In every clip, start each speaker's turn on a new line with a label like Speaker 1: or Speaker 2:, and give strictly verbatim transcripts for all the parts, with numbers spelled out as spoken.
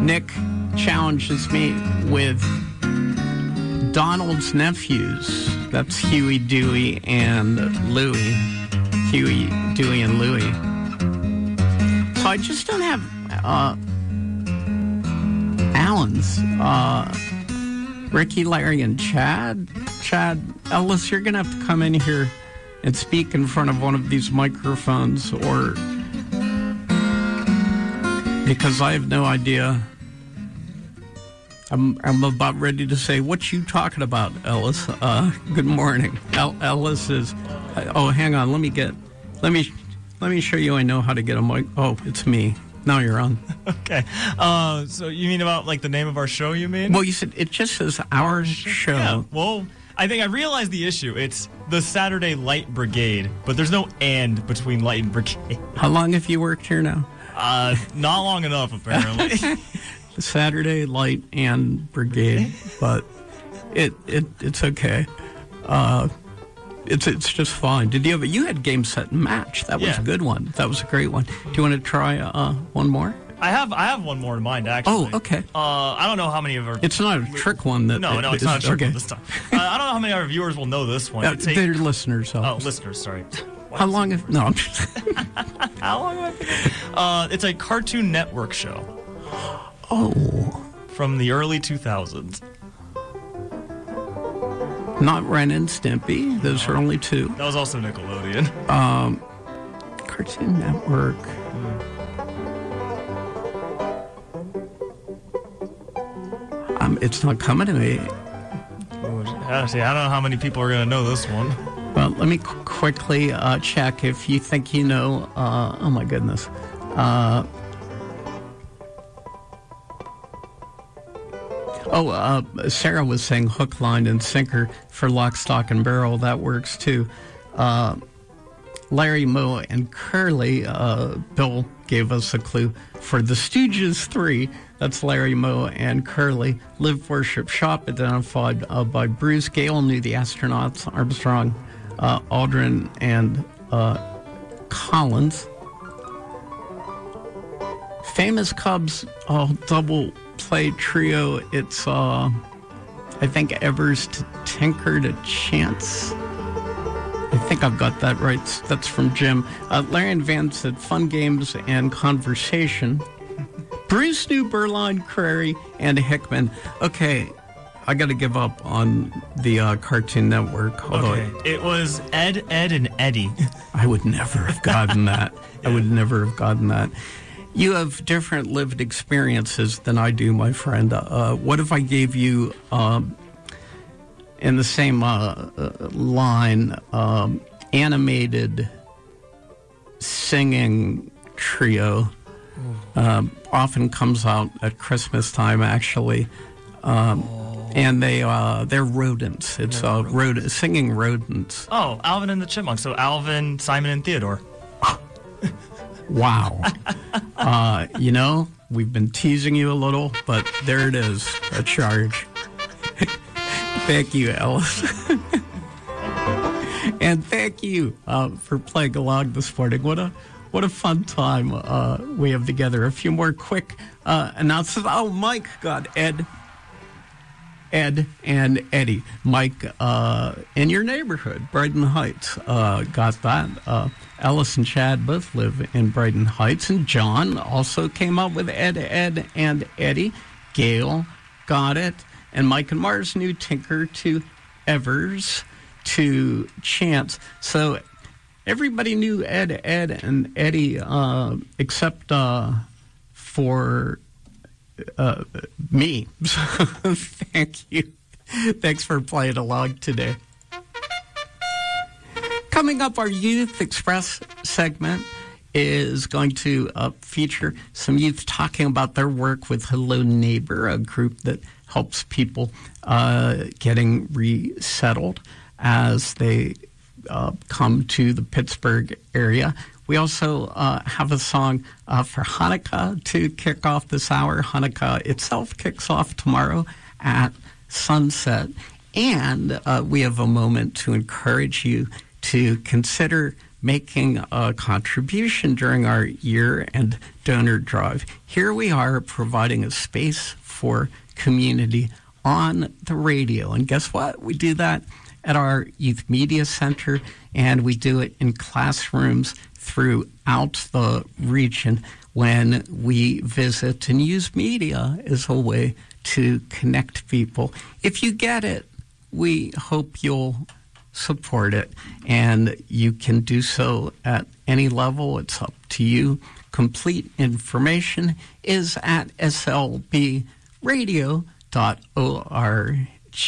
Speaker 1: Nick challenges me with Donald's nephews. That's Huey, Dewey, and Louie. Huey, Dewey, and Louie. So I just don't have uh, Alan's. Uh, Ricky, Larry, and Chad. Chad, Ellis, you're going to have to come in here and speak in front of one of these microphones, or because I have no idea. I'm I'm about ready to say, what you talking about, Ellis? Uh, good morning. El- Ellis is. Oh, hang on. Let me get. Let me let me show you. I know how to get a mic. Oh, it's me. Now you're on.
Speaker 2: Okay. Uh, so you mean about like the name of our show? You mean?
Speaker 1: Well, you said it just says our show.
Speaker 2: Yeah. Well, I think I realized the issue. It's the Saturday Light Brigade, but there's no "and" between Light and Brigade.
Speaker 1: How long have you worked here now?
Speaker 2: Uh, not long enough, apparently.
Speaker 1: Saturday Light and Brigade, but it it it's okay. Uh, it's it's just fine. Did you have a, you had Game Set and Match? That was
Speaker 2: Yeah.
Speaker 1: a good one. That was a great one. Do you want to try uh, one more?
Speaker 2: I have I have one more in mind, actually.
Speaker 1: Oh, okay.
Speaker 2: Uh, I don't know how many of our...
Speaker 1: It's not a trick one. That
Speaker 2: No, no, it's
Speaker 1: is,
Speaker 2: not a trick
Speaker 1: okay.
Speaker 2: one this time. Uh, I don't know how many of our viewers will know this one.
Speaker 1: Uh,
Speaker 2: It's a-
Speaker 1: they're listeners.
Speaker 2: Oh,
Speaker 1: Elvis.
Speaker 2: listeners, sorry.
Speaker 1: How long? Have, no, I'm just.
Speaker 2: How long have I been? Uh, it's a Cartoon Network show
Speaker 1: Oh,
Speaker 2: from the early two thousands.
Speaker 1: not Ren and Stimpy. Those are only two.
Speaker 2: That was also Nickelodeon.
Speaker 1: Cartoon Network. Um, it's not coming to me.
Speaker 2: Yeah, see, I don't know how many people are going to know this one.
Speaker 1: Well, let me qu- quickly uh, check if you think you know. Uh, oh, my goodness. Uh, oh, uh, Sarah was saying hook, line, and sinker for Lock, Stock, and Barrel. That works, too. Uh, Larry, Moe, and Curly, uh, Bill gave us a clue for the Stooges three. That's Larry, Moe, and Curly. Live, Worship, Shop, identified uh, by Bruce. Gale knew the astronauts, Armstrong, uh, Aldrin, and uh, Collins. Famous Cubs uh, double play trio. It's, uh, I think, Evers to Tinker to Chance. I think I've got that right. That's from Jim. Uh, Larry and Van said fun games and conversation. Bruce knew Berline, Crary, and Hickman. Okay, I got to give up on the uh, Cartoon Network. Although
Speaker 2: Okay. It was Ed, Ed, and Eddie.
Speaker 1: I, I would never have gotten that. yeah. I would never have gotten that. You have different lived experiences than I do, my friend. Uh, what if I gave you... Um, in the same uh, uh, line, um, animated singing trio uh, often comes out at Christmas time, actually, um, oh. and they uh, they're rodents. It's uh, rod- singing rodents.
Speaker 2: Oh, Alvin and the Chipmunks. So Alvin, Simon, and Theodore.
Speaker 1: Wow. uh, you know, we've been teasing you a little, but there it is, a charge. Thank you, Ellis. And thank you uh, for playing along this morning. What a what a fun time uh, we have together. A few more quick uh, announcements. Oh, Mike got Ed, Ed, and Eddie. Mike uh, in your neighborhood, Brighton Heights, uh, got that. Uh, Ellis and Chad both live in Brighton Heights. And John also came up with Ed, Ed, and Eddie. Gail got it. And Mike and Mars knew Tinker to Evers to Chance. So everybody knew Ed, Ed, and Eddie, uh, except uh, for uh, me. So thank you. Thanks for playing along today. Coming up, our Youth Express segment is going to uh, feature some youth talking about their work with Hello Neighbor, a group that helps people uh, getting resettled as they uh, come to the Pittsburgh area. We also uh, have a song uh, for Hanukkah to kick off this hour. Hanukkah itself kicks off tomorrow at sunset. And uh, we have a moment to encourage you to consider making a contribution during our year-end donor drive. Here we are providing a space for community on the radio. And guess what? We do that at our Youth Media Center, and we do it in classrooms throughout the region when we visit and use media as a way to connect people. If you get it, we hope you'll support it, and you can do so at any level. It's up to you. Complete information is at s l b radio dot org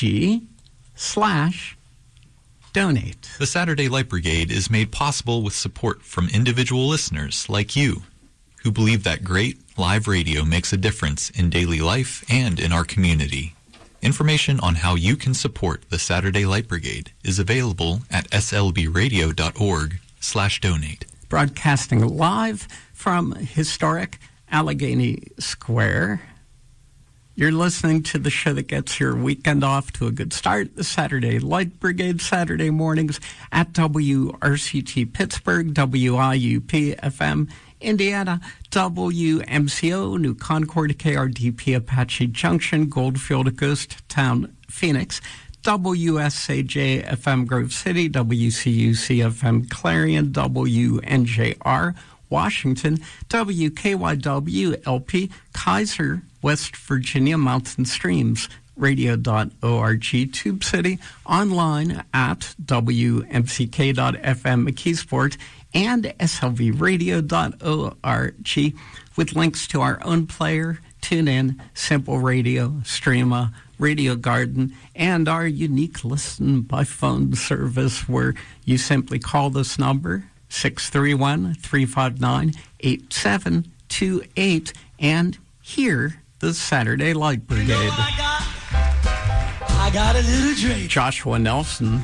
Speaker 1: slash donate.
Speaker 3: The Saturday Light Brigade is made possible with support from individual listeners like you, who believe that great live radio makes a difference in daily life and in our community. Information on how you can support the Saturday Light Brigade is available at s l b radio dot org slash donate.
Speaker 1: Broadcasting live from historic Allegheny Square. You're listening to the show that gets your weekend off to a good start, the Saturday Light Brigade, Saturday mornings at W R C T Pittsburgh, W I U P F M Indiana, W M C O, New Concord, K R D P Apache Junction, Goldfield, Ghost Town, Phoenix, W S A J F M Grove City, W C U C F M Clarion, W N J R Washington, W K Y W L P Kaiser, West Virginia, Mountain Streams, radio dot org, Tube City, online at W M C K dot F M McKeesport, and S L V radio dot org, with links to our own player, TuneIn, Simple Radio, Streama, Radio Garden, and our unique Listen by Phone service where you simply call this number, six three one, three five nine, eight seven two eight, and hear the Saturday Light Brigade. You know I got, I got a little drink. Joshua Nelson,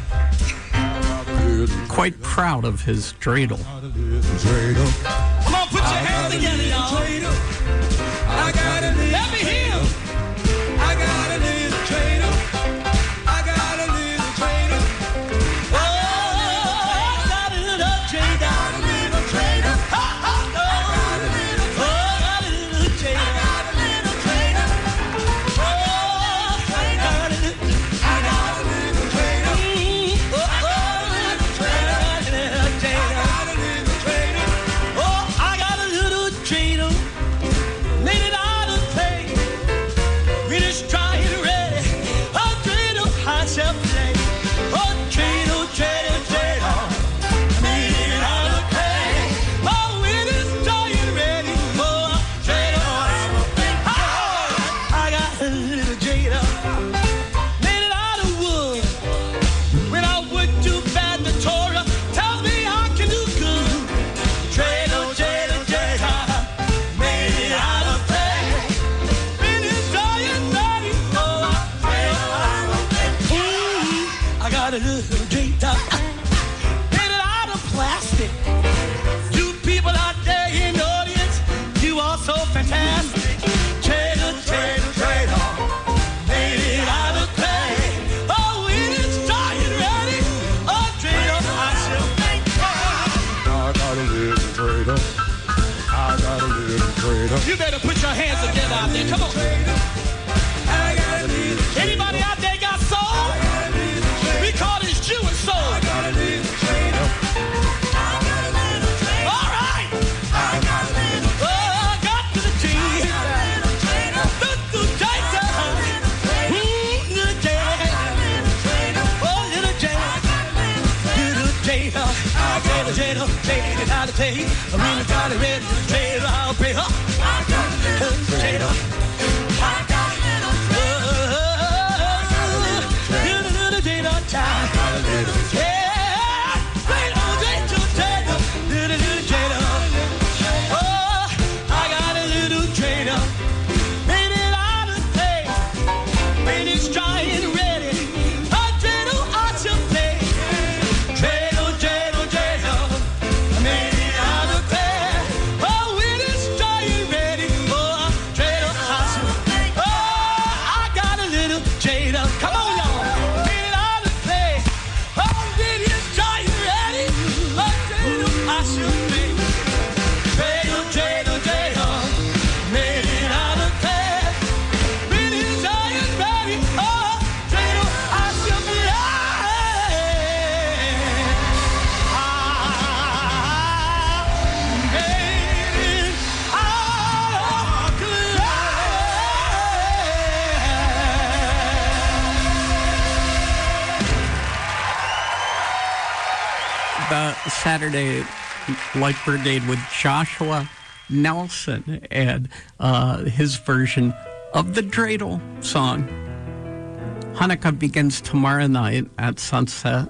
Speaker 1: quite proud of his dreidel.
Speaker 4: Come on, put your hands together, y'all. I got a little. Let me hear. I got a little dreidel. I got a little dreidel. Oh, I got a little dreidel. I got a little dreidel. Ha ha. Oh, I got a little dreidel. I got a little dreidel. Oh, I got a little. I got a little dreidel. Oh, oh, I got a little dreidel. I got a little dreidel. Oh, I got a little dreidel. Made it out of clay. We just try it ready. A dreidel, I shall play. Oh, dreidel, dreidel, dreidel. Made it out of clay. Oh, we just try it ready. Oh, dreidel, I will play. Oh, I got a little dreidel. Made it out of wood. When I would do bad, the Torah tells me I can do good. Dreidel, dreidel, dreidel. Made it out of clay. When it's dry and ready. Oh, dreidel, I will play. Ooh, I got a little dreidel. Made it out of plastic. You people out there in the audience, you are so fantastic. Dreidel, dreidel, dreidel. Made it out of clay. Oh, when it's dry and ready. Oh, dreidel, I shall make.
Speaker 5: I got a little dreidel. I got a little dreidel.
Speaker 4: You better put your hands together out there. Come on.
Speaker 5: I got a little dreidel.
Speaker 4: Anybody out there got soul?
Speaker 5: I got a little dreidel.
Speaker 4: We call this Jewish soul.
Speaker 5: I got a little dreidel. I got a little dreidel.
Speaker 4: All right.
Speaker 5: I got a little
Speaker 4: Oh, I got to the G.
Speaker 5: little dreidel.
Speaker 4: Little Jason. Ooh, little J. Oh, little J. Little J. I got a J. Take it out of play. I really got it ready. J. I'll pray. Huh? I got a little J. I got a little Little, little J. Child. Yeah. Little J. Little, little J. Oh, I got a little J. Made it out of clay. When it's dry and ready. A dreidel I shall play. Dreidel, dreidel, dreidel. Made it out of clay. Oh, we
Speaker 1: Saturday Light Brigade with Joshua Nelson and uh, his version of the dreidel song. Hanukkah begins tomorrow night at sunset,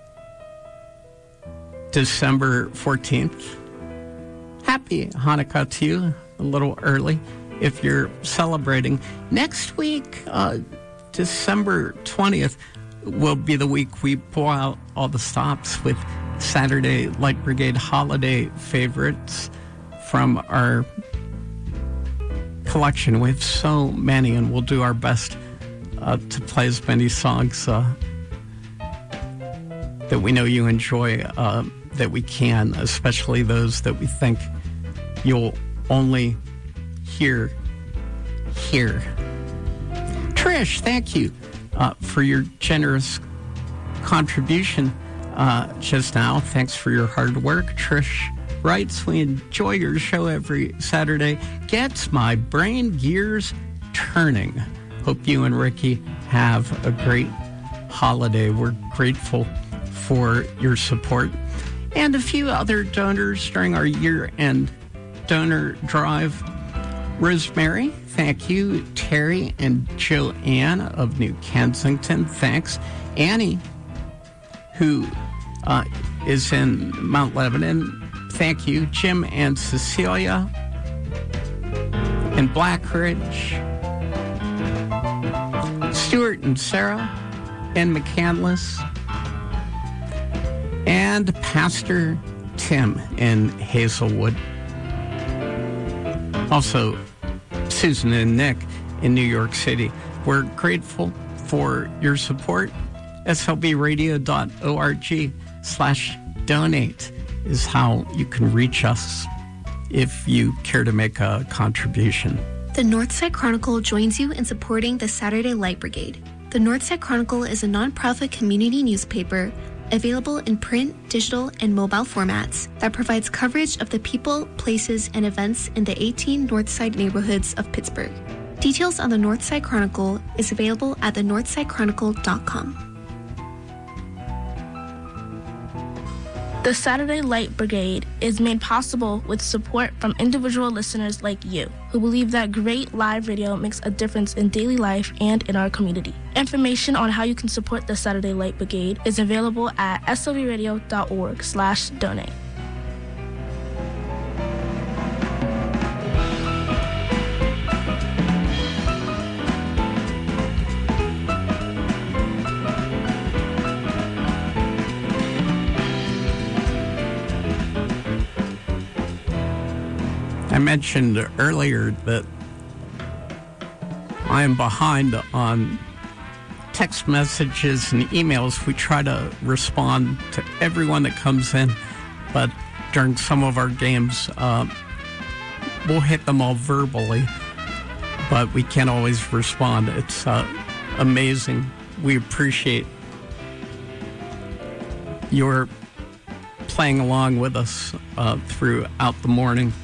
Speaker 1: December fourteenth. Happy Hanukkah to you, a little early if you're celebrating. Next week, uh, December twentieth, will be the week we pull out all the stops with Saturday Light Brigade holiday favorites from our collection. We have so many, and we'll do our best uh, to play as many songs uh, that we know you enjoy uh, that we can, especially those that we think you'll only hear here. Trish, thank you uh, for your generous contribution uh, just now. Thanks for your hard work. Trish writes, we enjoy your show every Saturday. Gets my brain gears turning. Hope you and Ricky have a great holiday. We're grateful for your support. And a few other donors during our year-end donor drive. Rosemary, thank you. Terry and Joanne of New Kensington, thanks. Annie, who uh, is in Mount Lebanon, thank you. Jim and Cecilia in Black Ridge. Stuart and Sarah in McCandless. And Pastor Tim in Hazelwood. Also, Susan and Nick in New York City. We're grateful for your support. S L B radio dot org slash donate is how you can reach us if you care to make a contribution.
Speaker 6: The Northside Chronicle joins you in supporting the Saturday Light Brigade. The Northside Chronicle is a nonprofit community newspaper available in print, digital, and mobile formats that provides coverage of the people, places, and events in the eighteen Northside neighborhoods of Pittsburgh. Details on the Northside Chronicle is available at the northside chronicle dot com.
Speaker 7: The Saturday Light Brigade is made possible with support from individual listeners like you, who believe that great live radio makes a difference in daily life and in our community. Information on how you can support the Saturday Light Brigade is available at S L B radio dot org slash donate.
Speaker 1: I mentioned earlier that I am behind on text messages and emails. We try to respond to everyone that comes in, but during some of our games, uh, we'll hit them all verbally, but we can't always respond. It's uh, amazing. We appreciate your playing along with us uh, throughout the morning.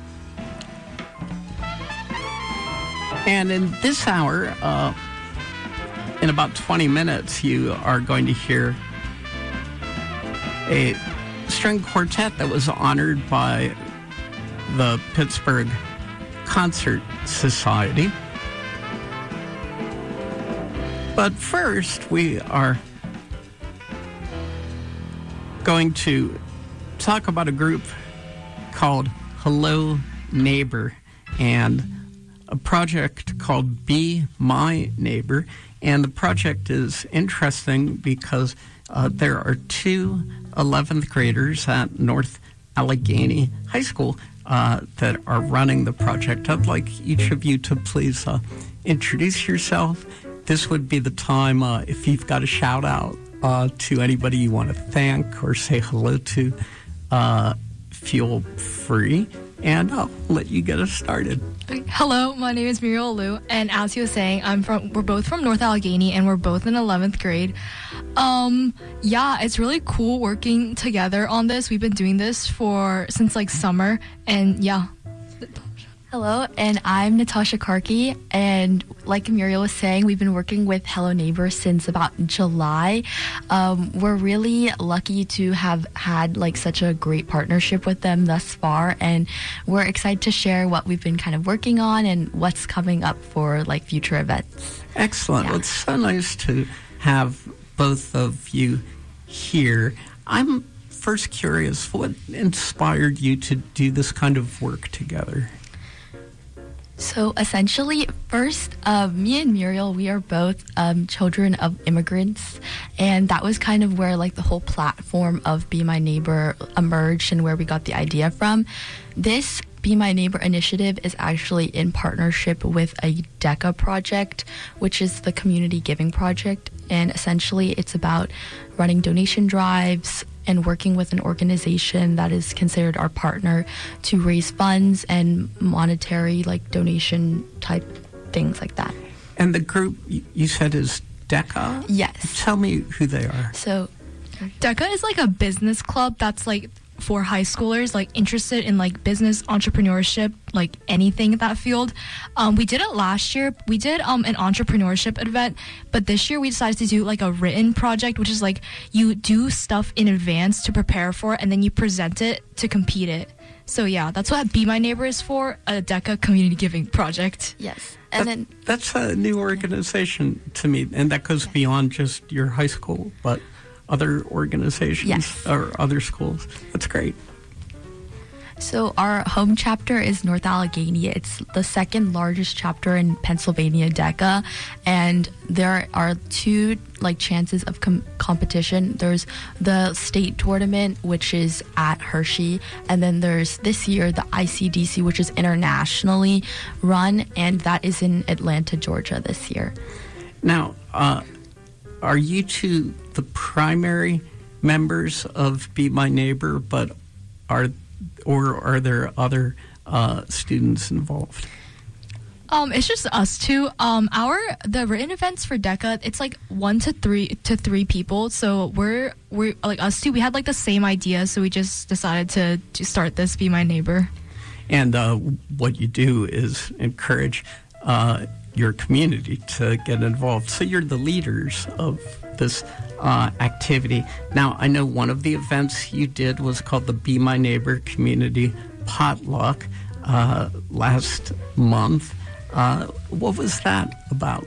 Speaker 1: And in this hour, uh, in about twenty minutes, you are going to hear a string quartet that was honored by the Pittsburgh Concert Society. But first, we are going to talk about a group called Hello Neighbor and a project called Be My Neighbor. And the project is interesting because uh, there are two eleventh graders at North Allegheny High School uh, that are running the project. I'd like each of you to please uh, introduce yourself. This would be the time uh, if you've got a shout out uh, to anybody you want to thank or say hello to, uh, feel free. And I'll let you get us started.
Speaker 8: Hello, my name is Muriel Liu, and as he was saying, I'm from. We're both from North Allegheny, and we're both in eleventh grade. Um, yeah, it's really cool working together on this. We've been doing this for since like summer, and yeah. Hello, and I'm Natasha Karki, and like Muriel was saying, we've been working with Hello Neighbor since about July. Um, we're really lucky to have had like such a great partnership with them thus far, and we're excited to share what we've been kind of working on and what's coming up for like future events.
Speaker 1: Excellent.
Speaker 8: Yeah.
Speaker 1: Well, it's so nice to have both of you here. I'm first curious, what inspired you to do this kind of work together?
Speaker 8: So essentially, first, uh, me and Muriel, we are both um, children of immigrants, and that was kind of where like the whole platform of Be My Neighbor emerged and where we got the idea from. This Be My Neighbor initiative is actually in partnership with a DECA project, which is the community giving project, and essentially it's about running donation drives and working with an organization that is considered our partner to raise funds and monetary like donation type things like that.
Speaker 1: And the group y- you said is DECA?
Speaker 8: Yes.
Speaker 1: Tell me who they are.
Speaker 8: So
Speaker 9: DECA is like a business club that's like for high schoolers like interested in like business entrepreneurship, like anything in that field. Um, we did it last year. We did um, an entrepreneurship event, but this year we decided to do like a written project, which is like you do stuff in advance to prepare for it and then you present it to compete it. So yeah, that's what Be My Neighbor is for, a DECA community giving project.
Speaker 8: yes, and
Speaker 1: That-
Speaker 8: then
Speaker 1: that's a new organization to me, and that goes beyond just your high school, but other organizations
Speaker 8: Yes.
Speaker 1: or other schools. That's great.
Speaker 8: So our home chapter is North Allegheny. It's the second largest chapter in Pennsylvania DECA, and there are two like chances of com- competition. There's the state tournament, which is at Hershey, and then there's this year the I C D C, which is internationally run, and that is in Atlanta, Georgia this year.
Speaker 1: Now, uh, are you two the primary members of Be My Neighbor, but are or are there other uh, students involved?
Speaker 9: Um, it's just us two. Um, our the written events for DECA, it's like one to three to three people. So we're we're like us two. We had like the same idea, so we just decided to, to start this Be My Neighbor.
Speaker 1: And uh, what you do is encourage uh, your community to get involved. So you're the leaders of this uh, activity. Now, I know one of the events you did was called the Be My Neighbor Community Potluck uh, last month. Uh, what was that about?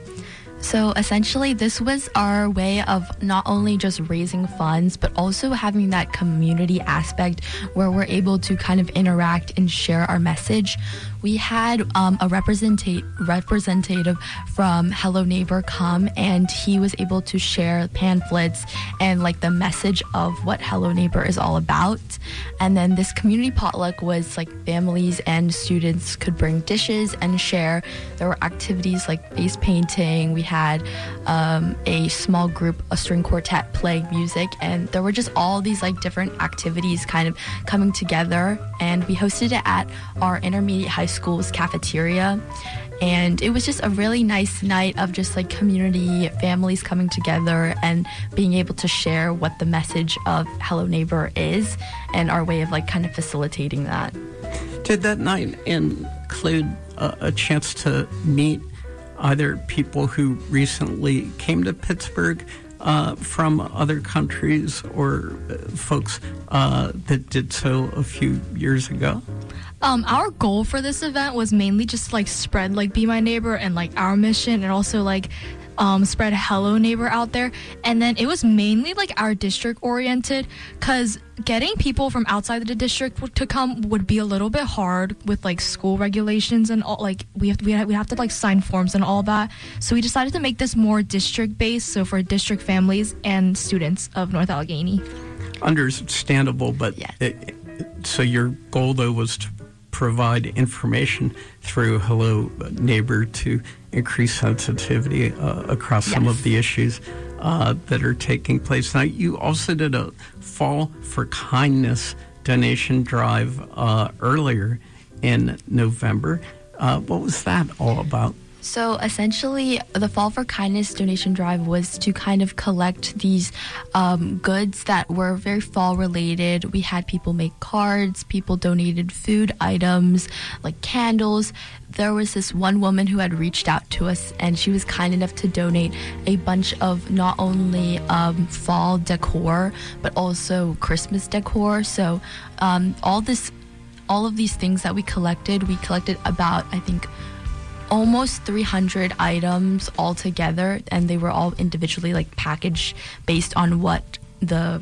Speaker 8: So essentially, this was our way of not only just raising funds, but also having that community aspect where we're able to kind of interact and share our message. We had um, a representa- representative from Hello Neighbor come, and he was able to share pamphlets and like the message of what Hello Neighbor is all about. And then this community potluck was like families and students could bring dishes and share. There were activities like face painting. We had um, a small group, a string quartet playing music, and there were just all these like different activities kind of coming together. And we hosted it at our intermediate high school's cafeteria. And it was just a really nice night of just like community, families coming together and being able to share what the message of Hello Neighbor is and our way of like kind of facilitating that.
Speaker 1: Did that night include a, a chance to meet either people who recently came to Pittsburgh uh, from other countries or uh, folks uh, that did so a few years ago?
Speaker 9: Um, our goal for this event was mainly just like spread like Be My Neighbor and like our mission, and also like um, spread Hello Neighbor out there. And then it was mainly like our district oriented, because getting people from outside the district to come would be a little bit hard with like school regulations and all. Like we have we have, we have to like sign forms and all that. So we decided to make this more district based, so for district families and students of North Allegheny.
Speaker 1: Understandable, but
Speaker 8: Yeah.
Speaker 1: it, it- so your goal though was to provide information through Hello Neighbor to increase sensitivity uh, across some
Speaker 8: Yes.
Speaker 1: of the issues uh, that are taking place. Now, you also did a Fall for Kindness donation drive uh, earlier in November. Uh, what was that all about?
Speaker 8: So essentially, the Fall for Kindness donation drive was to kind of collect these um, goods that were very fall related. We had people make cards, people donated food items like candles. There was this one woman who had reached out to us, and she was kind enough to donate a bunch of not only um, fall decor, but also Christmas decor. So um, all this, all of these things that we collected, we collected about, I think, almost three hundred items all together, and they were all individually like packaged based on what the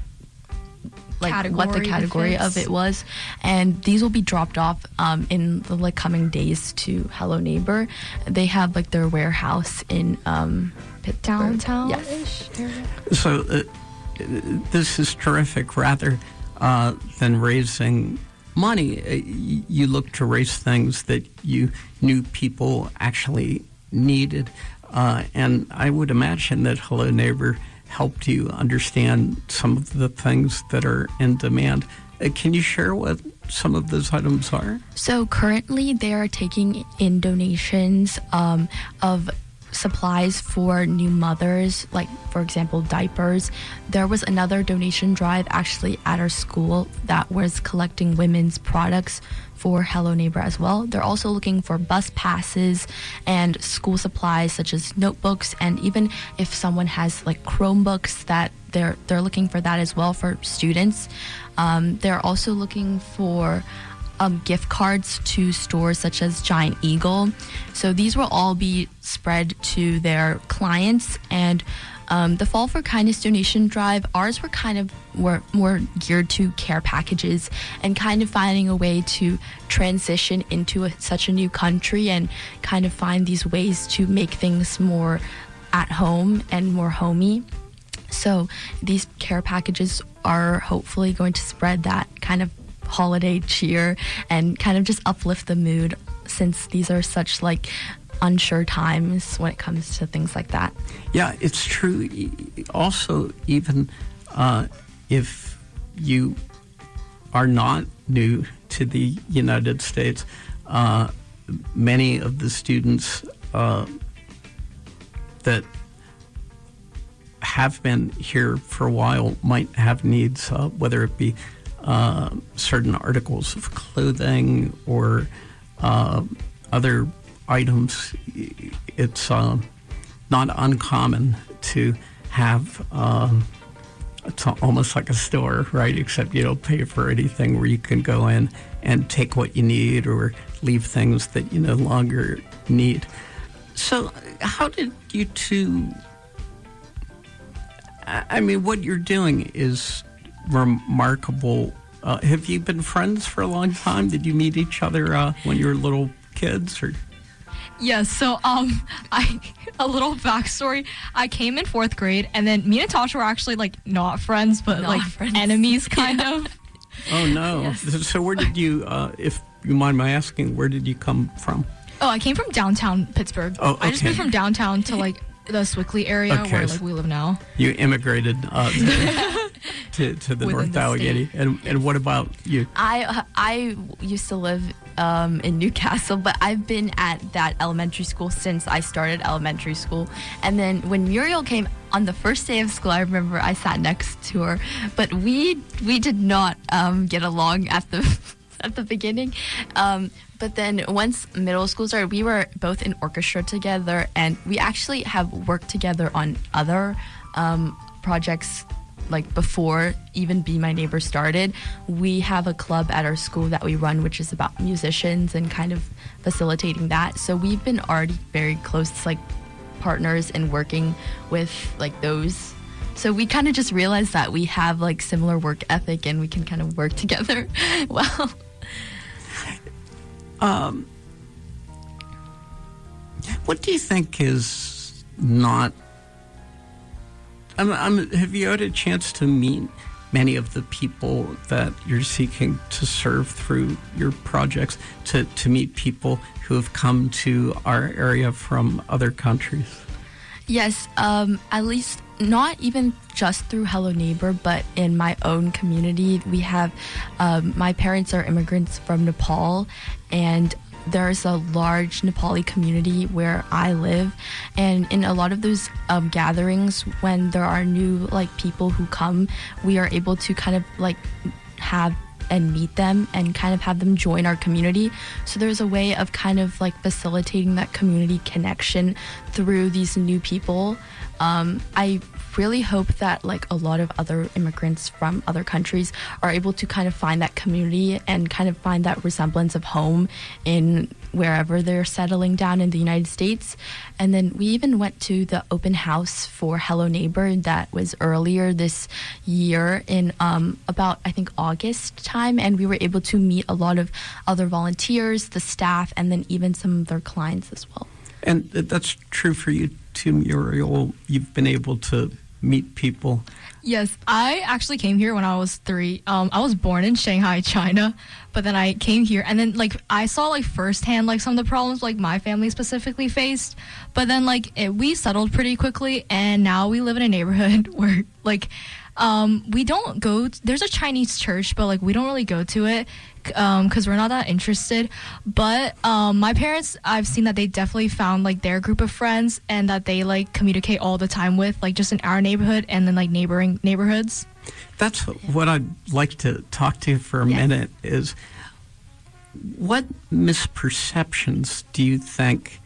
Speaker 8: like
Speaker 9: Category
Speaker 8: what the category of it was. And these will be dropped off um, in the like coming days to Hello Neighbor. They have like their warehouse in um, Pittsburgh.
Speaker 9: Downtown-ish area.
Speaker 1: So uh, this is terrific. Rather uh, than raising money, uh, you look to raise things that you knew people actually needed. Uh, and I would imagine that Hello Neighbor helped you understand some of the things that are in demand. Uh, can you share what some of those items are?
Speaker 8: So currently they are taking in donations um, of supplies for new mothers, like for example diapers. There was another donation drive actually at our school that was collecting women's products for Hello Neighbor as well. They're also looking for bus passes and school supplies such as notebooks, and even if someone has like Chromebooks, that they're they're looking for that as well for students. Um, they're also looking for Um, gift cards to stores such as Giant Eagle. So these will all be spread to their clients. And um, the Fall for Kindness donation drive, ours were kind of were more geared to care packages and kind of finding a way to transition into a, such a new country and kind of find these ways to make things more at home and more homey. So these care packages are hopefully going to spread that kind of holiday cheer and kind of just uplift the mood, since these are such like unsure times when it comes to things like that.
Speaker 1: Yeah, it's true. Also, even uh, if you are not new to the United States, uh, many of the students uh, that have been here for a while might have needs, uh, whether it be Uh, certain articles of clothing or uh, other items. It's uh, not uncommon to have, uh, it's almost like a store, right? Except you don't pay for anything, where you can go in and take what you need or leave things that you no longer need. So how did you two, I mean, what you're doing is remarkable. Uh, have you been friends for a long time? Did you meet each other uh, when you were little kids? Or?
Speaker 9: Yes, so um, I a little backstory. I came in fourth grade, and then me and Natasha were actually like not friends, but
Speaker 8: Not
Speaker 9: like
Speaker 8: friends.
Speaker 9: enemies, kind
Speaker 8: Yeah.
Speaker 9: of.
Speaker 1: Oh no!
Speaker 9: Yes.
Speaker 1: So where did you, uh, if you mind my asking, where did you come from?
Speaker 9: Oh, I came from downtown Pittsburgh.
Speaker 1: Oh,
Speaker 9: I just
Speaker 1: okay.
Speaker 9: moved from downtown to like the Swickley area
Speaker 1: Okay.
Speaker 9: where like we live now.
Speaker 1: You immigrated uh, to, to the
Speaker 9: Within
Speaker 1: North
Speaker 9: the
Speaker 1: Allegheny, and and what about you?
Speaker 8: I I used to live um, in Newcastle, but I've been at that elementary school since I started elementary school. And then when Muriel came on the first day of school, I remember I sat next to her, but we we did not um, get along at the at the beginning. Um, but then once middle school started, we were both in orchestra together, and we actually have worked together on other um, projects. Like before even Be My Neighbor started, we have a club at our school that we run, which is about musicians and kind of facilitating that. So we've been already very close, like partners in working with like those. So we kind of just realized that we have like similar work ethic and we can kind of work together well.
Speaker 1: Um, what do you think is not? I'm, I'm, have you had a chance to meet many of the people that you're seeking to serve through your projects, to, to meet people who have come to our area from other countries?
Speaker 8: Yes, um, at least not even just through Hello Neighbor, but in my own community. We have, um, my parents are immigrants from Nepal, and there's a large Nepali community where I live, and in a lot of those um, gatherings, when there are new like people who come, we are able to kind of like have and meet them and kind of have them join our community. So there's a way of kind of like facilitating that community connection through these new people. Um, I really hope that like a lot of other immigrants from other countries are able to kind of find that community and kind of find that resemblance of home in wherever they're settling down in the United States. And then we even went to the open house for Hello Neighbor that was earlier this year in um, about, I think, August time. And we were able to meet a lot of other volunteers, the staff, and then even some of their clients as well.
Speaker 1: And that's true for you too, Muriel. You've been able to meet people.
Speaker 9: Yes, I actually came here when I was three. Um, I was born in Shanghai, China, but then I came here, and then like I saw like firsthand like some of the problems like my family specifically faced. But then like it, we settled pretty quickly, and now we live in a neighborhood where like um, we don't go. T- there's a Chinese church, but like we don't really go to it because um, we're not that interested. But um, my parents, I've seen that they definitely found like their group of friends and that they like communicate all the time with, like just in our neighborhood and then like neighboring neighborhoods.
Speaker 1: That's what I'd like to talk to you for a
Speaker 8: Yeah.
Speaker 1: minute is what misperceptions do you think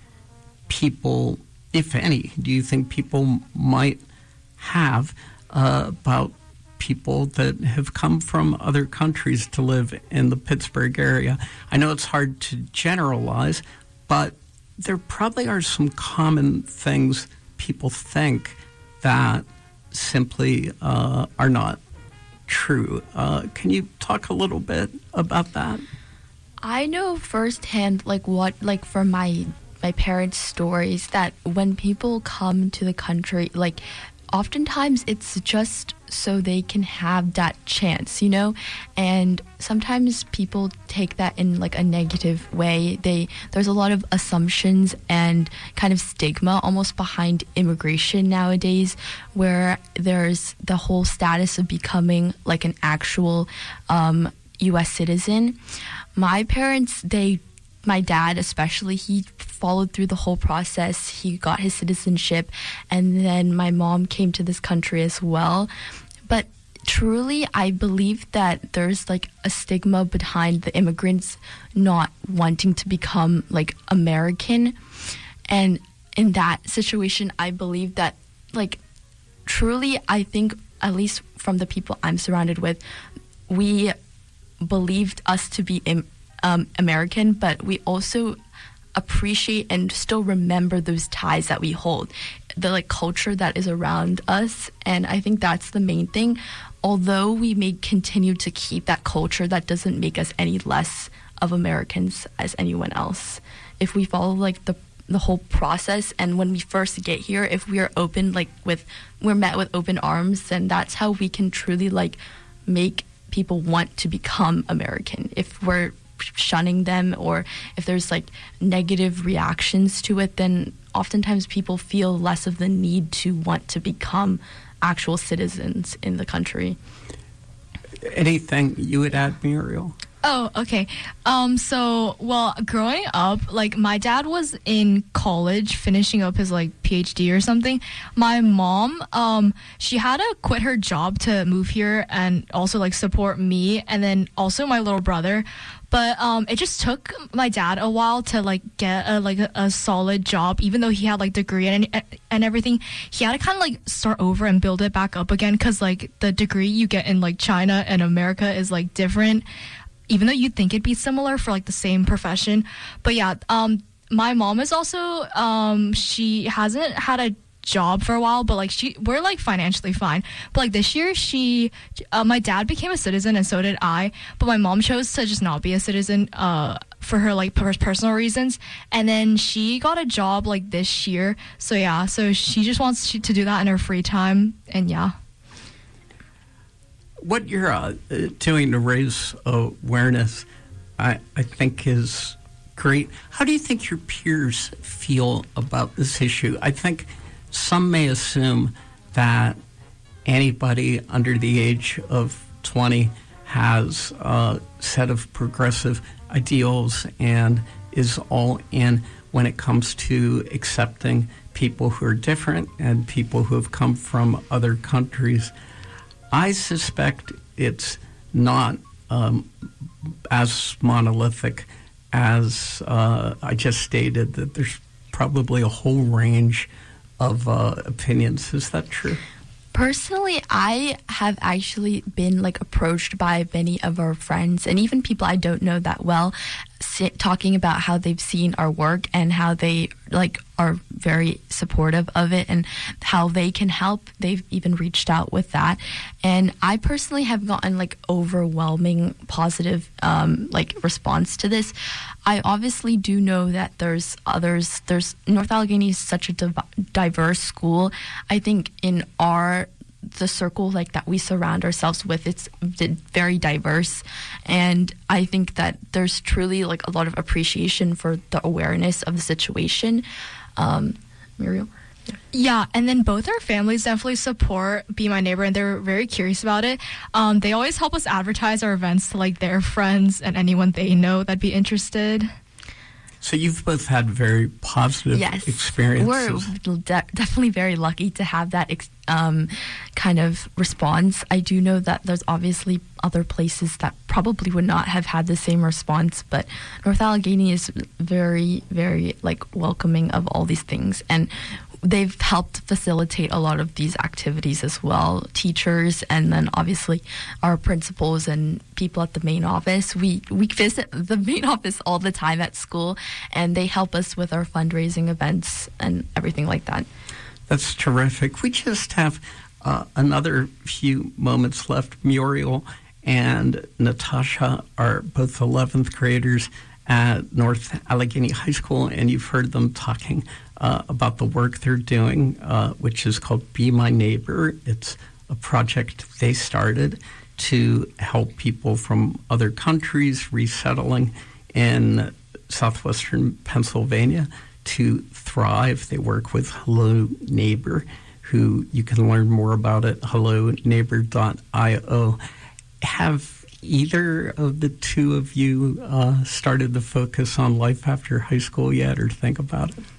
Speaker 1: people, if any, do you think people might have uh, about people that have come from other countries to live in the Pittsburgh area? I know it's hard to generalize, but there probably are some common things people think that simply uh, are not true. Uh, can you talk a little bit about that?
Speaker 8: I know firsthand, like what, like from my my parents' stories, that when people come to the country, like oftentimes it's just so they can have that chance, you know? And sometimes people take that in like a negative way. They there's a lot of assumptions and kind of stigma almost behind immigration nowadays, where there's the whole status of becoming like an actual um, U S citizen. My parents, they my dad especially, he followed through the whole process. He got his citizenship, and then my mom came to this country as well. But truly, I believe that there's like a stigma behind the immigrants not wanting to become like American. And in that situation, I believe that like truly, I think at least from the people I'm surrounded with, we believed us to be im- um, American, but we also appreciate and still remember those ties that we hold, the like culture that is around us. And I think that's the main thing. Although we may continue to keep that culture, that doesn't make us any less of Americans as anyone else. If we follow like the the whole process, and when we first get here, if we are open, like with we're met with open arms, then that's how we can truly like make people want to become American. If we're shunning them, or if there's like negative reactions to it, then oftentimes people feel less of the need to want to become actual citizens in the country.
Speaker 1: Anything you would add, Muriel?
Speaker 9: Oh, okay. Um, so, well, growing up, like, my dad was in college finishing up his, like, P H D or something. My mom, um, she had to quit her job to move here and also, like, support me and then also my little brother. But um, it just took my dad a while to, like, get, a, like, a, a solid job, even though he had, like, degree and and everything. He had to kind of, like, start over and build it back up again because, like, the degree you get in, like, China and America is, like, different, even though you'd think it'd be similar for like the same profession. But yeah, um, my mom is also, um, she hasn't had a job for a while, but like she, we're like financially fine. But like this year she, uh, my dad became a citizen and so did I, but my mom chose to just not be a citizen, uh, for her like per- personal reasons. And then she got a job like this year. So yeah, so she just wants to do that in her free time. And yeah.
Speaker 1: What you're uh, doing to raise awareness, I, I think, is great. How do you think your peers feel about this issue? I think some may assume that anybody under the age of twenty has a set of progressive ideals and is all in when it comes to accepting people who are different and people who have come from other countries. I suspect it's not um, as monolithic as uh, I just stated, that there's probably a whole range of uh, opinions. Is that true?
Speaker 8: Personally, I have actually been like approached by many of our friends and even people I don't know that well, si- talking about how they've seen our work and how they like are very supportive of it and how they can help. They've even reached out with that, and I personally have gotten like overwhelming positive um, like response to this. I obviously do know that there's others. There's North Allegheny is such a div- diverse school. I think in our the circle like that we surround ourselves with, it's very diverse, and I think that there's truly like a lot of appreciation for the awareness of the situation. Um, Muriel? Yeah.
Speaker 9: Yeah, and then both our families definitely support Be My Neighbor, and they're very curious about it. Um, they always help us advertise our events to like their friends and anyone they know that'd be interested.
Speaker 1: So you've both had very positive
Speaker 8: yes.
Speaker 1: experiences.
Speaker 8: We're de- definitely very lucky to have that ex- um, kind of response. I do know that there's obviously other places that probably would not have had the same response, but North Allegheny is very, very like welcoming of all these things, and they've helped facilitate a lot of these activities as well. Teachers, and then obviously our principals and people at the main office. We we visit the main office all the time at school, and they help us with our fundraising events and everything like that.
Speaker 1: That's terrific. We just have uh, another few moments left. Muriel and Natasha are both eleventh graders at North Allegheny High School, and you've heard them talking uh, about the work they're doing, uh, which is called Be My Neighbor. It's a project they started to help people from other countries resettling in southwestern Pennsylvania to thrive. They work with Hello Neighbor, who you can learn more about at hello neighbor dot io. Have either of the two of you uh, started to focus on life after high school yet, or think about it?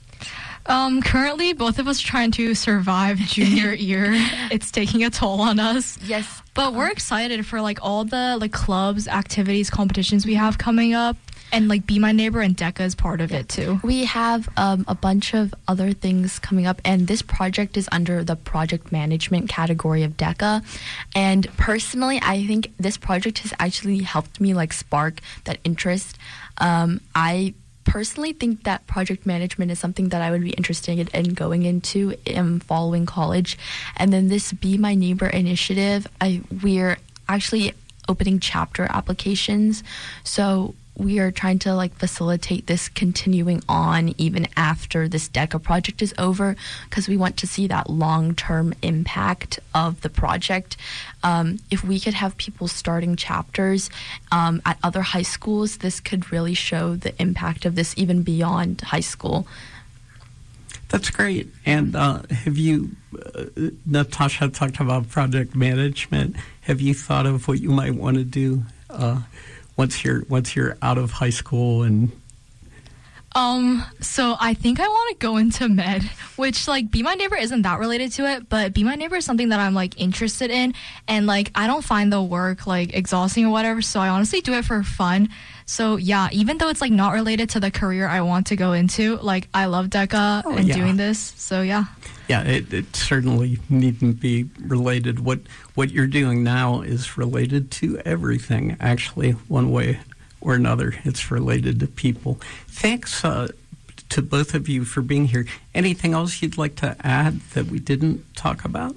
Speaker 9: Um, currently, both of us are trying to survive junior year. It's taking a toll on us.
Speaker 8: Yes.
Speaker 9: But we're excited for like all the like clubs, activities, competitions we have coming up. And like Be My Neighbor and DECA is part of yeah. it too.
Speaker 8: We have um, a bunch of other things coming up, and this project is under the project management category of DECA. And personally, I think this project has actually helped me like spark that interest. Um, I personally think that project management is something that I would be interested in going into in following college. And then this Be My Neighbor initiative, I we're actually opening chapter applications. So we are trying to like facilitate this continuing on even after this DECA project is over, because we want to see that long-term impact of the project. Um, if we could have people starting chapters um, at other high schools, this could really show the impact of this even beyond high school.
Speaker 1: That's great. And uh, have you, uh, Natasha talked about project management. Have you thought of what you might want to do uh, once you're once you're out of high school? And
Speaker 9: um, so I think I want to go into med, which like Be My Neighbor isn't that related to it, but Be My Neighbor is something that I'm like interested in, and like I don't find the work like exhausting or whatever. So I honestly do it for fun. So yeah, even though it's like not related to the career I want to go into, like I love DECA
Speaker 1: oh,
Speaker 9: and
Speaker 1: yeah.
Speaker 9: doing this. So yeah.
Speaker 1: Yeah, it, it certainly needn't be related. What what you're doing now is related to everything, actually, one way or another. It's related to people. Thanks uh, to both of you for being here. Anything else you'd like to add that we didn't talk about?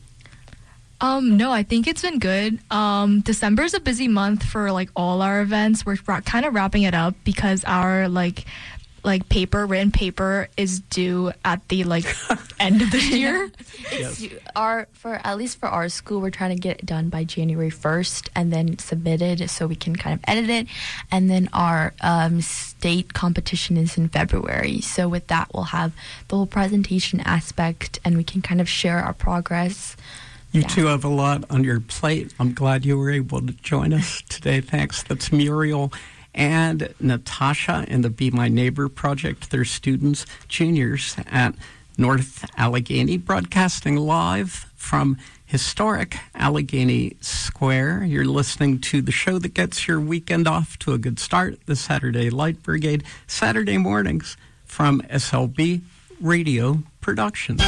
Speaker 9: Um, no, I think it's been good. Um, December is a busy month for like all our events. We're ra- kind of wrapping it up because our like like paper, written paper is due at the like end of the year.
Speaker 8: It's
Speaker 1: Yes.
Speaker 8: our for at least for our school, we're trying to get it done by January first and then submitted so we can kind of edit it. And then our um, state competition is in February. So with that, we'll have the whole presentation aspect, and we can kind of share our progress.
Speaker 1: You
Speaker 8: Yeah.
Speaker 1: two have a lot on your plate. I'm glad you were able to join us today. Thanks. That's Muriel and Natasha and the Be My Neighbor Project. They're students, juniors at North Allegheny, broadcasting live from historic Allegheny Square. You're listening to the show that gets your weekend off to a good start, the Saturday Light Brigade, Saturday mornings from S L B Radio Productions.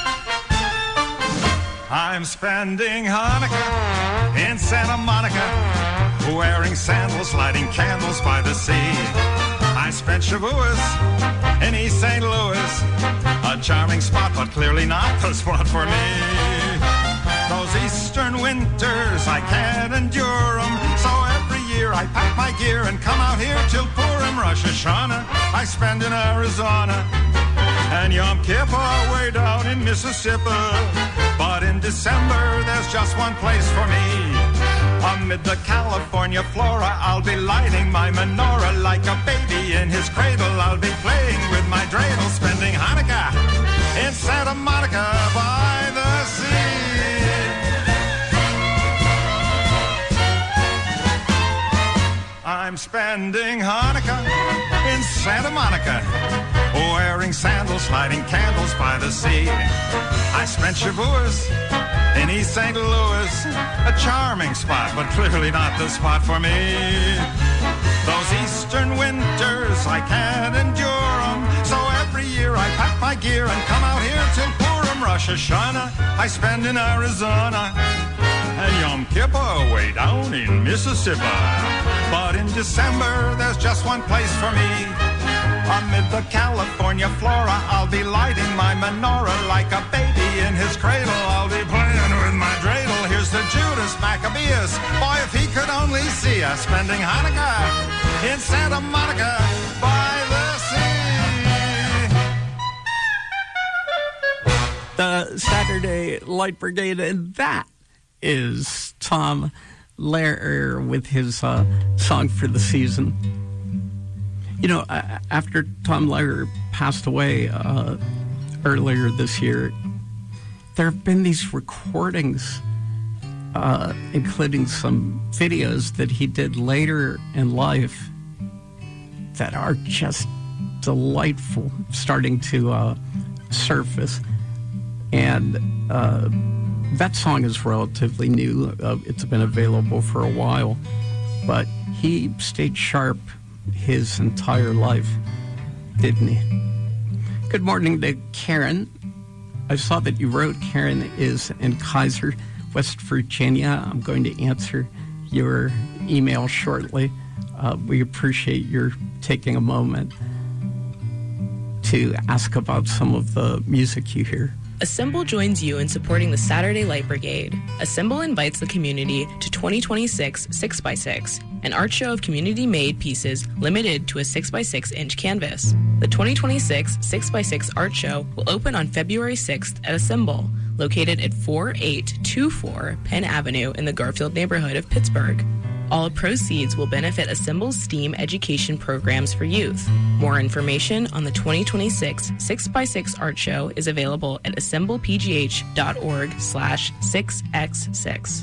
Speaker 10: I'm spending Hanukkah in Santa Monica, wearing sandals, lighting candles by the sea. I spent Shavuos in East Saint Louis, a charming spot, but clearly not the spot for me. Those eastern winters, I can't endure them, so every year I pack my gear and come out here till Purim, Rosh Hashanah, I spend in Arizona, and Yom Kippur way down in Mississippi. But in December, there's just one place for me. Amid the California flora, I'll be lighting my menorah like a baby in his cradle. I'll be playing with my dreidel, spending Hanukkah in Santa Monica by the sea. I'm spending Hanukkah in Santa Monica, wearing sandals, lighting candles by the sea. I spent Shavuos in East Saint Louis, a charming spot, but clearly not the spot for me. Those eastern winters, I can't endure them, so every year I pack my gear and come out here till Purim, Rosh Hashanah, I spend in Arizona, and Yom Kippur way down in Mississippi. But in December, there's just one place for me. Amid the California flora, I'll be lighting my menorah like a baby in his cradle. I'll be playing with my dreidel. Here's the Judas Maccabeus. Boy, if he could only see us spending Hanukkah in Santa Monica by the sea.
Speaker 1: The Saturday Light Brigade, and that is Tom Lehrer with his uh, song for the season. You know, uh, after Tom Lehrer passed away uh, earlier this year, there have been these recordings, uh, including some videos that he did later in life that are just delightful, starting to uh, surface. And uh, that song is relatively new. Uh, it's been available for a while, but he stayed sharp his entire life, didn't he? Good morning to Karen. I saw that you wrote. Karen is in Kaiser, West Virginia. I'm going to answer your email shortly. Uh, we appreciate your taking a moment to ask about some of the music you hear.
Speaker 11: Assemble joins you in supporting the Saturday Light Brigade. Assemble invites the community to twenty twenty-six six by six, an art show of community-made pieces limited to a six by six inch canvas. The twenty twenty-six six by six art show will open on February sixth at Assemble, located at four eight two four Penn Avenue in the Garfield neighborhood of Pittsburgh. All proceeds will benefit Assemble's STEAM education programs for youth. More information on the twenty twenty-six six by six art show is available at assemblepgh.org slash 6x6.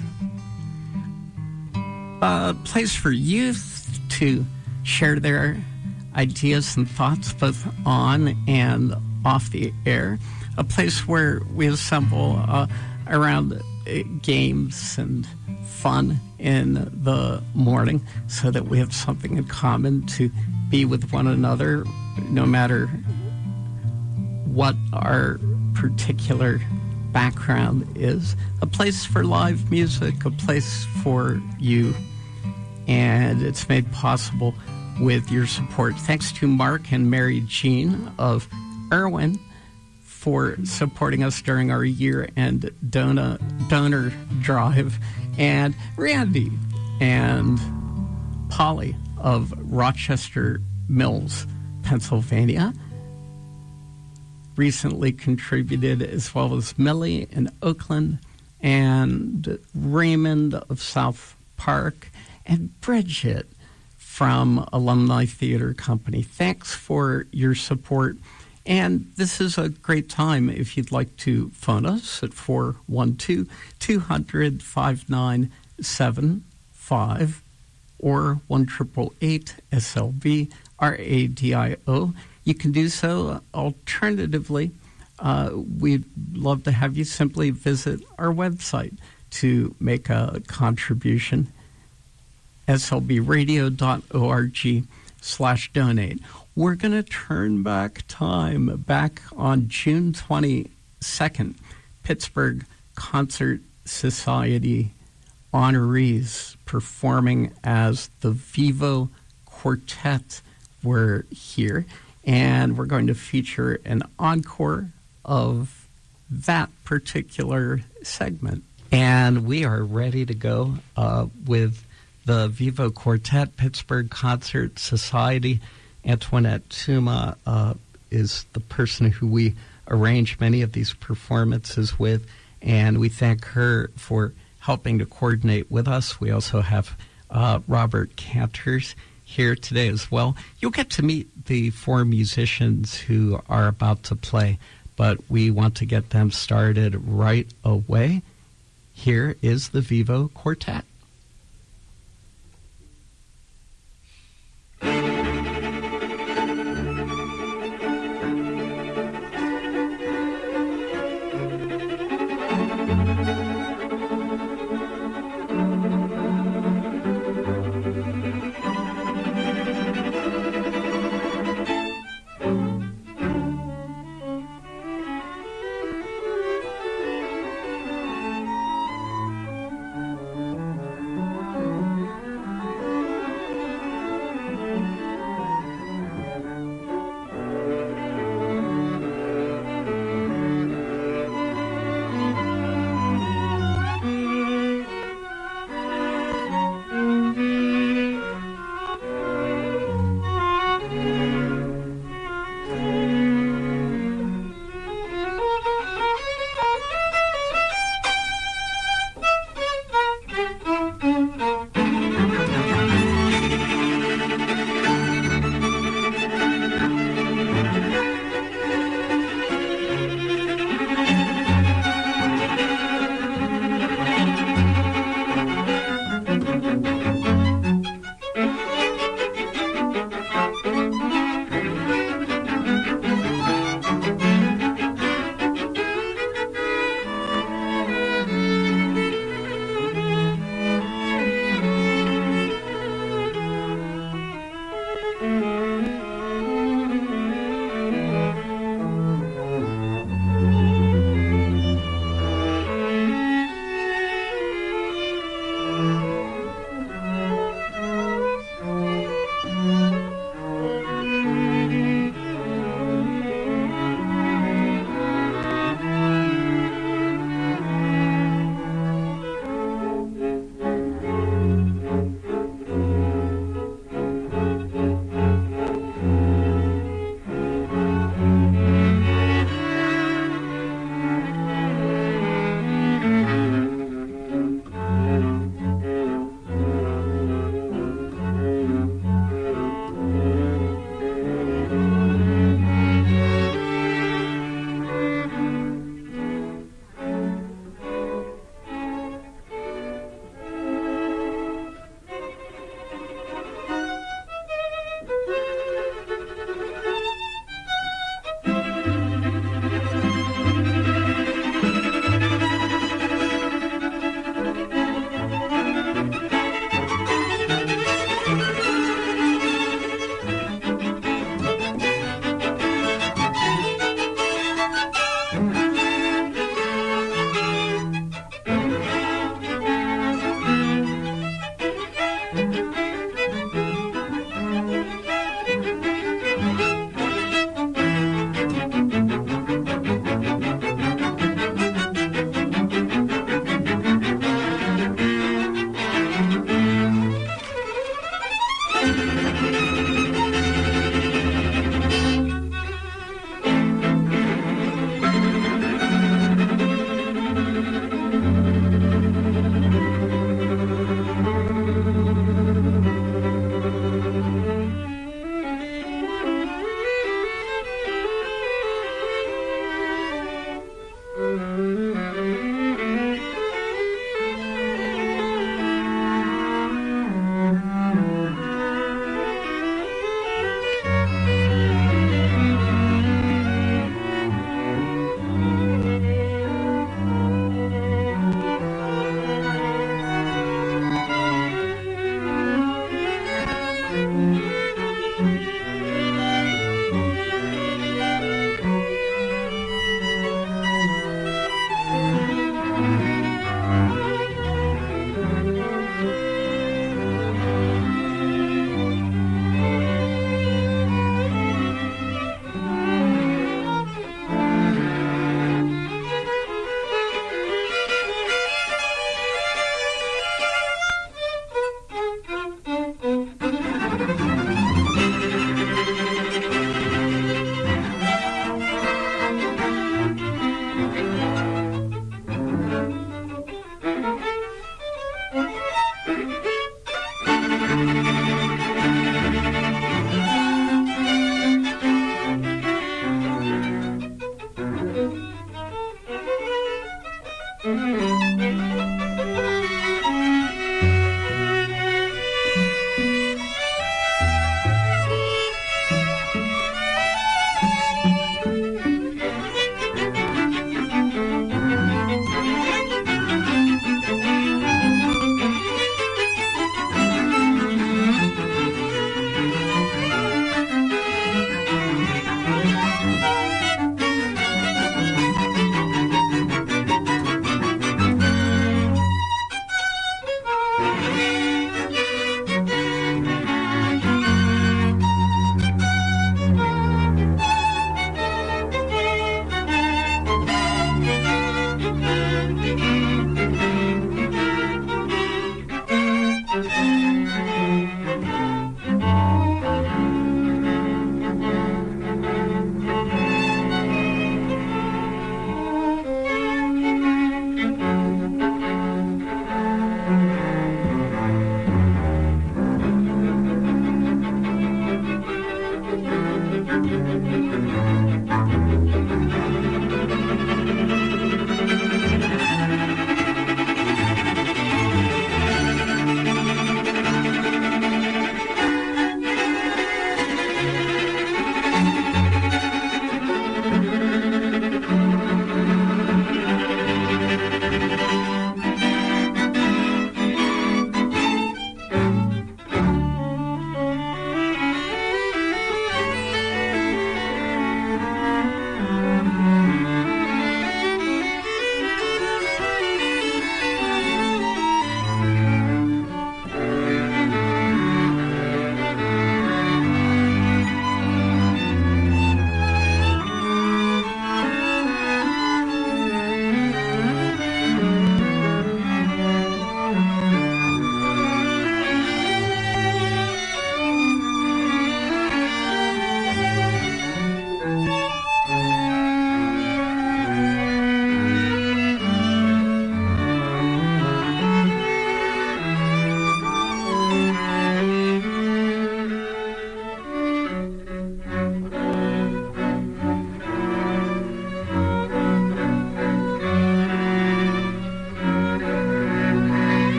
Speaker 1: A place for youth to share their ideas and thoughts both on and off the air. A place where we assemble uh, around uh, games and fun in the morning so that we have something in common to be with one another, no matter what our particular background is. A place for live music, a place for you, and it's made possible with your support. Thanks to Mark and Mary Jean of Irwin for supporting us during our year-end donor, donor drive, and Randy and Polly of Rochester Mills, Pennsylvania, recently contributed, as well as Millie in Oakland, and Raymond of South Park, and Bridget from Alumni Theater Company. Thanks for your support. And this is a great time if you'd like to phone us at four one two, two hundred, five nine seven five or one eight eight eight S L V R A D I O. You can do so. Alternatively, uh, we'd love to have you simply visit our website to make a contribution, S L B radio dot org slash donate. We're going to turn back time back on June twenty-second, Pittsburgh Concert Society honorees performing as the Vivo Quartet were here, and we're going to feature an encore of that particular segment. And we are ready to go uh, with the Vivo Quartet, Pittsburgh Concert Society. Antoinette Tuma uh, is the person who we arrange many of these performances with, and we thank her for helping to coordinate with us. We also have uh, Robert Canters here today as well. You'll get to meet the four musicians who are about to play, but we want to get them started right away. Here is the Vivo Quartet.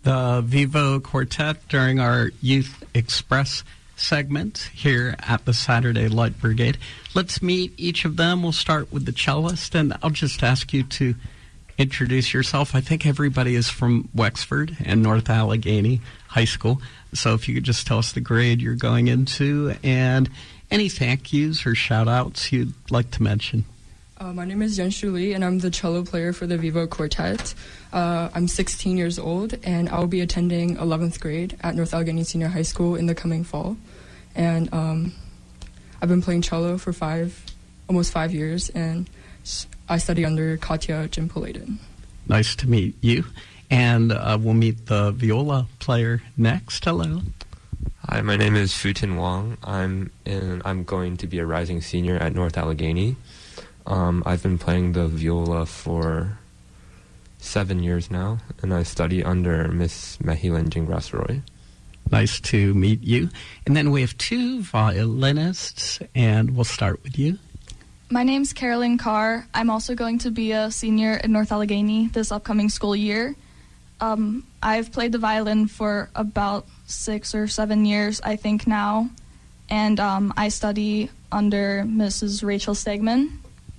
Speaker 1: the Vivo Quartet during our Youth Express segment here at the Saturday Light Brigade. Let's meet each of them. We'll start with the cellist, and I'll just ask you to introduce yourself. I think everybody is from Wexford and North Allegheny High School, so if you could just tell us the grade you're going into and any thank yous or shout-outs you'd like to mention.
Speaker 12: Uh, my name is Yunshu Lee, and I'm the cello player for the Vivo Quartet. Uh, I'm sixteen years old, and I'll be attending eleventh grade at North Allegheny Senior High School in the coming fall. And um, I've been playing cello for five, almost five years, and I study under Katya Jim-Poladen.
Speaker 1: Nice to meet you. And uh, we'll meet the viola player next. Hello.
Speaker 13: Hi, my name is Futin Wang. I'm in, I'm going to be a rising senior at North Allegheny. Um, I've been playing the viola for seven years now, and I study under Miss Mahilan Jingrasroy.
Speaker 1: Nice to meet you. And then we have two violinists, and we'll start with you.
Speaker 14: My name's Carolyn Carr. I'm also going to be a senior at North Allegheny this upcoming school year. Um, I've played the violin for about six or seven years, I think now, and um, I study under Missus Rachel Stegman.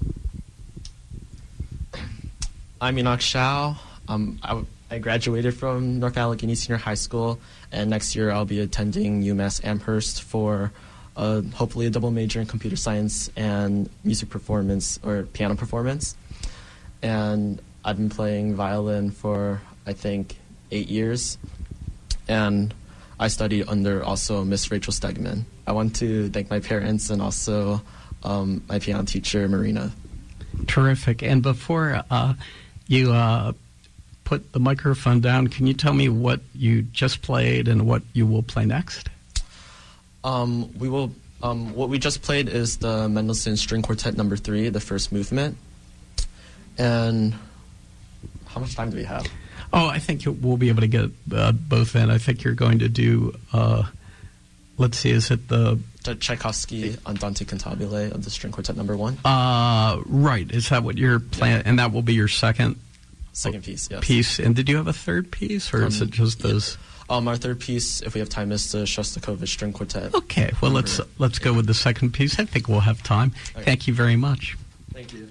Speaker 15: I'm Enoch Shao. Um, I, I graduated from North Allegheny Senior High School, and next year I'll be attending UMass Amherst for uh, hopefully a double major in computer science and music performance or piano performance. And I've been playing violin for, I think, eight years, and I studied under also Miss Rachel Stegman. I want to thank my parents and also um, my piano teacher, Marina.
Speaker 1: Terrific. And before uh, you uh, put the microphone down, can you tell me what you just played and what you will play next?
Speaker 15: Um, we will. Um, what we just played is the Mendelssohn String Quartet Number Three, the first movement. And how much time do we have?
Speaker 1: Oh, I think we'll be able to get uh, both in. I think you're going to do. Uh, let's see, is it the
Speaker 15: the Tchaikovsky Andante Cantabile of the String Quartet Number One?
Speaker 1: Uh, right. Is that what you're playing? Yeah. And that will be your second.
Speaker 15: Second piece, yes.
Speaker 1: Piece. And did you have a third piece, or um, is it just those?
Speaker 15: Yeah. Um, our third piece, if we have time, is the Shostakovich String Quartet.
Speaker 1: Okay. Well, let's let's go with the second piece. I think we'll have time. Okay. Thank you very much.
Speaker 15: Thank you.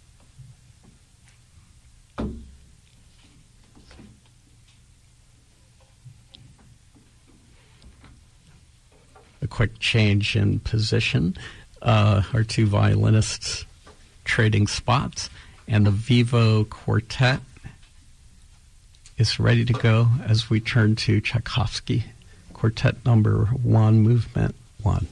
Speaker 1: A quick change in position. Uh, our two violinists trading spots, and the Vivo Quartet is ready to go as we turn to Tchaikovsky Quartet Number One, Movement One.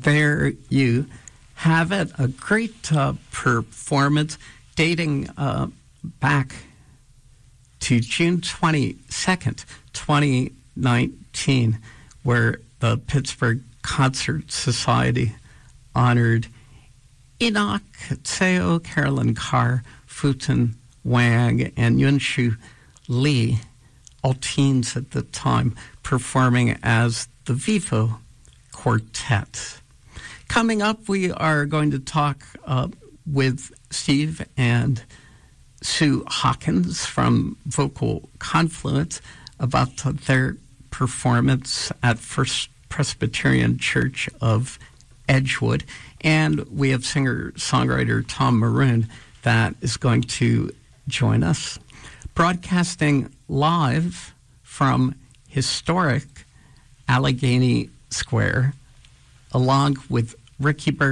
Speaker 1: there you have it. A great uh, performance dating uh, back to June twenty-second, twenty nineteen, where the Pittsburgh Concert Society honored Enoch Tseo, Carolyn Carr, Futin Wang, and Yunshu Lee, all teens at the time, performing as the Vivo Quartet. Coming up, we are going to talk uh, with Steve and Sue Hawkins from Vocal Confluence about their performance at First Presbyterian Church of Edgewood. And we have singer-songwriter Tom Maroon that is going to join us. Broadcasting live from historic Allegheny Square, along with Ricky Bird